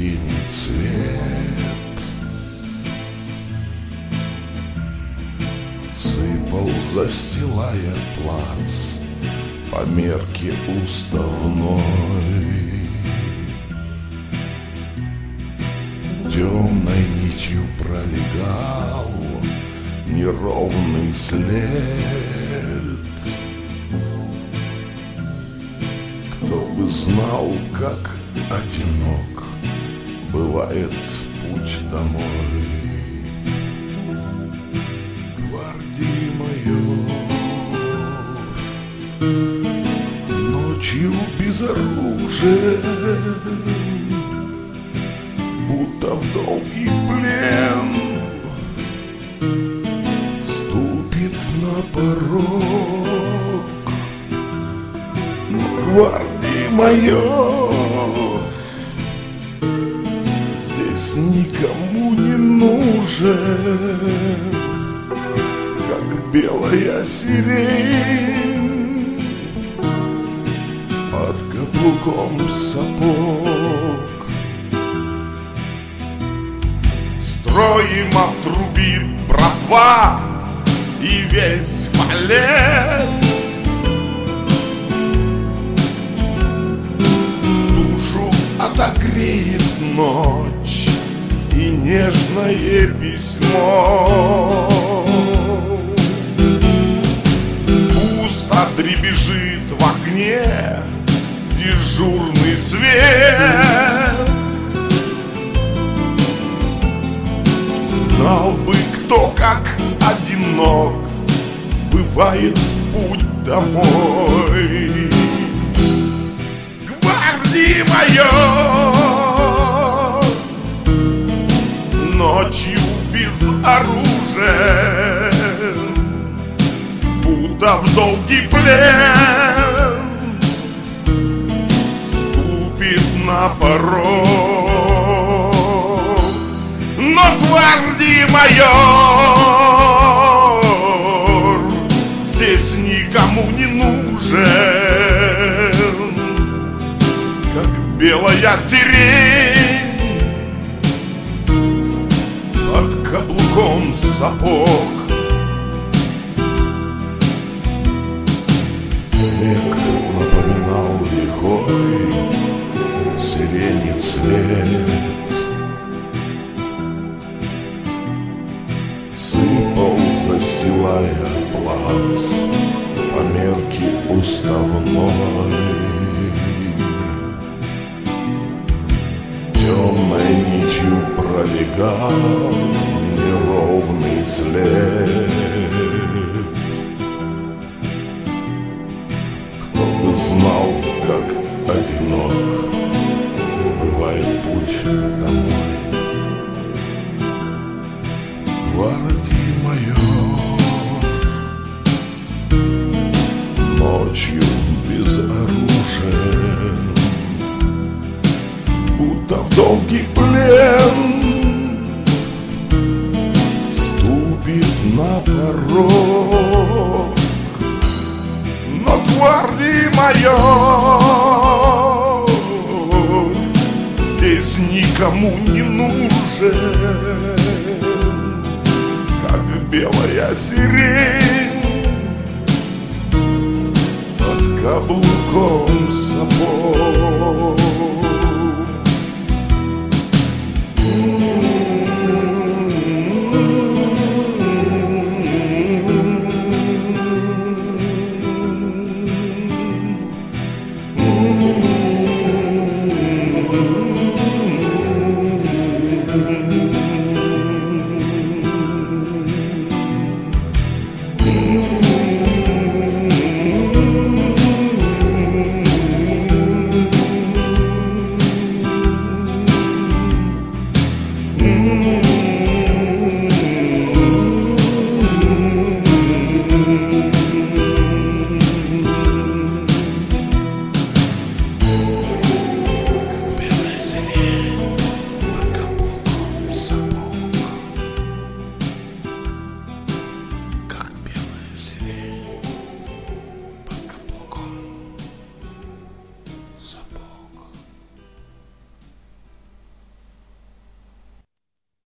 синий цвет сыпал, застилая плац по мерке уставной. Темной нитью пролегал неровный след. Кто бы знал, как одинок бывает путь домой. Гвардии майор ночью без оружия, будто в долгий плен, ступит на порог. Гвардии майор здесь никому не нужен, как белая сирень под каблуком сапог. Строим отрубит братва и весь балет. Душу отогреет ночь и нежное письмо. Пусто дребезжит в окне дежурный свет. Знал бы кто, как одинок бывает путь домой. Гвардии майор ночью без оружия, будто в долгий плен, ступит на порог. Но гвардии майор здесь никому не нужен, как белая сирень под каблуком сапог. Снег напоминал лихой сирени цвет, сыпал, застилая плац по мерке уставной. Темной нитью пролегал неровный след. Кто бы знал, как одинок бывает путь домой. Гвардии майор ночью без оружия, будто в долгий плен, ступит на порог. Но гвардии майор здесь никому не нужен, как белая сирень под каблуком сапог. Mm-hmm.